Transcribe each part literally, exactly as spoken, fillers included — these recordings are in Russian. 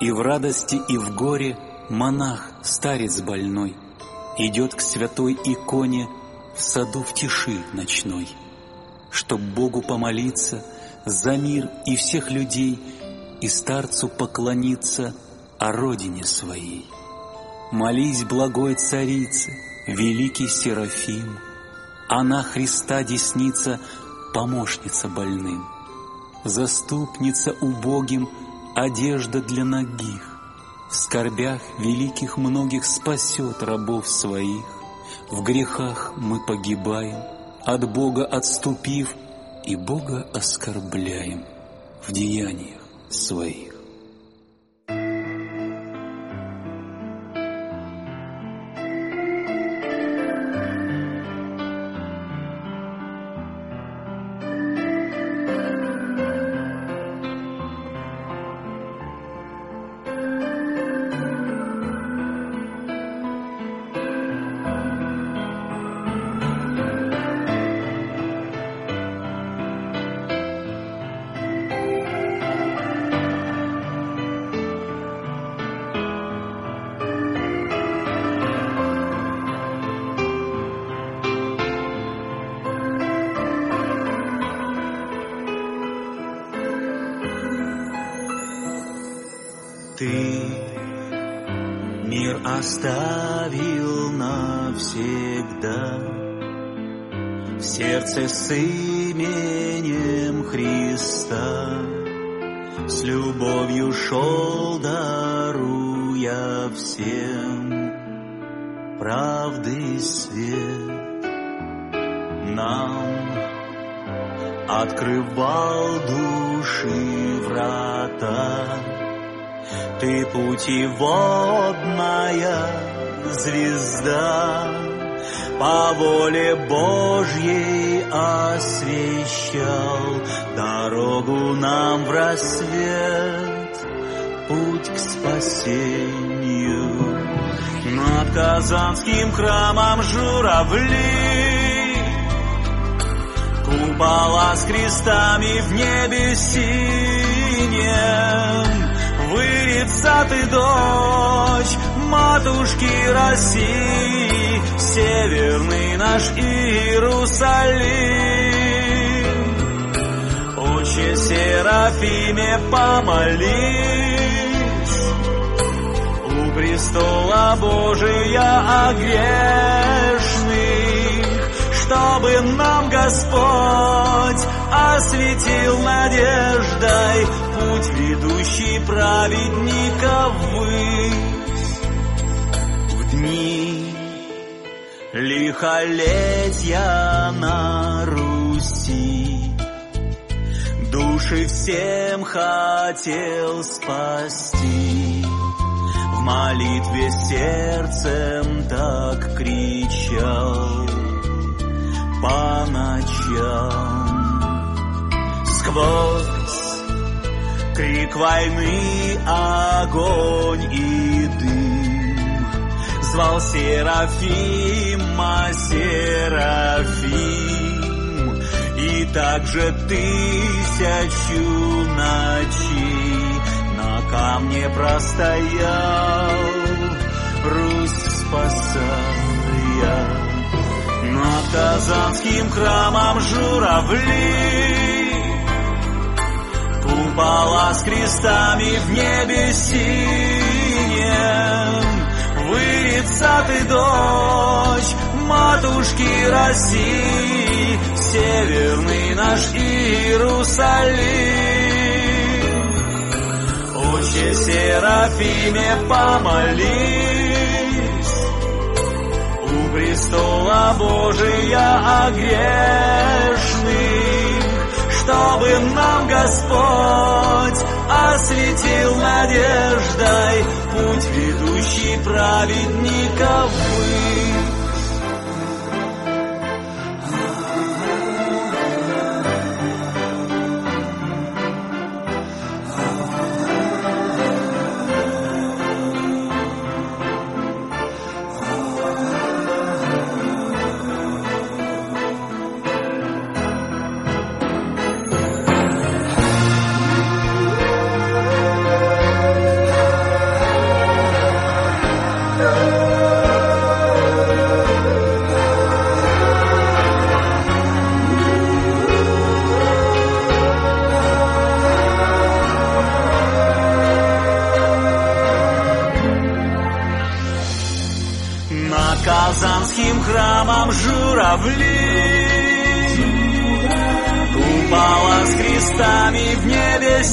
И в радости, и в горе монах, старец больной, идет к святой иконе в саду в тиши ночной, чтоб Богу помолиться за мир и всех людей, и старцу поклониться о родине своей. Молись, благой царице, великий Серафим, она Христа десница, помощница больным, заступница убогим, одежда для нагих, в скорбях великих многих спасет рабов своих. В грехах мы погибаем, от Бога отступив, и Бога оскорбляем в деяниях своих. Ты мир оставил навсегда, в сердце с именем Христа, с любовью шел, даруя всем правды свет. Нам открывал души врата, Ты путеводная звезда, по воле Божьей освещал дорогу нам в рассвет, путь к спасению. Над Казанским храмом журавли, купола с крестами в небе синем. Вырит сад и дочь матушки России, северный наш Иерусалим. Отче Серафиме, помолись у престола Божия о грешных, чтобы нам Господь осветил надеждой путь, ведущий праведников ввысь. В дни лихолетья на Руси души всем хотел спасти, в молитве сердцем так кричал по ночам. Сквозь крик войны, огонь и дым звал Серафима, Серафим, и также тысячу ночей на камне простоял, Русь спасая. Над Казанским храмом журавли, купола с крестами в небе синем. Вырит сад и дочь матушки России, северный наш Иерусалим. Отче Серафиме, помолись у престола Божия о грешных, чтобы нам Господь осветил надеждой путь, ведущий праведников ввысь. Купола с крестами в небе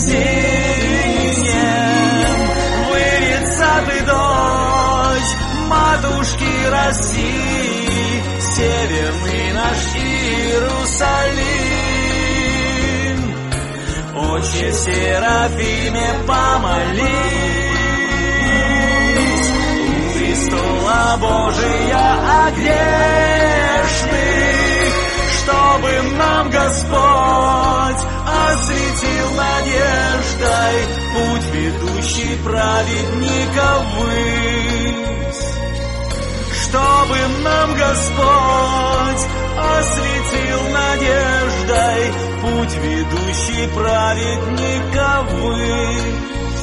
синем, выйдет сад и дождь матушки России, северный наш Иерусалим. Отче Серафиме, помолись у престола Божия о грешных, чтобы нам Господь осветил надеждой путь, ведущий праведников ввысь. Чтобы нам Господь осветил надеждой путь, ведущий праведников ввысь.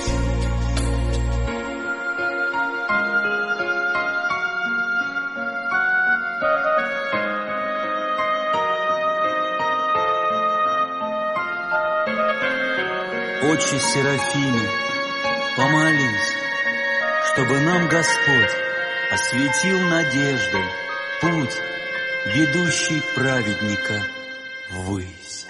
Отче Серафиме, помолись, чтобы нам Господь осветил надеждой путь, ведущий праведника ввысь.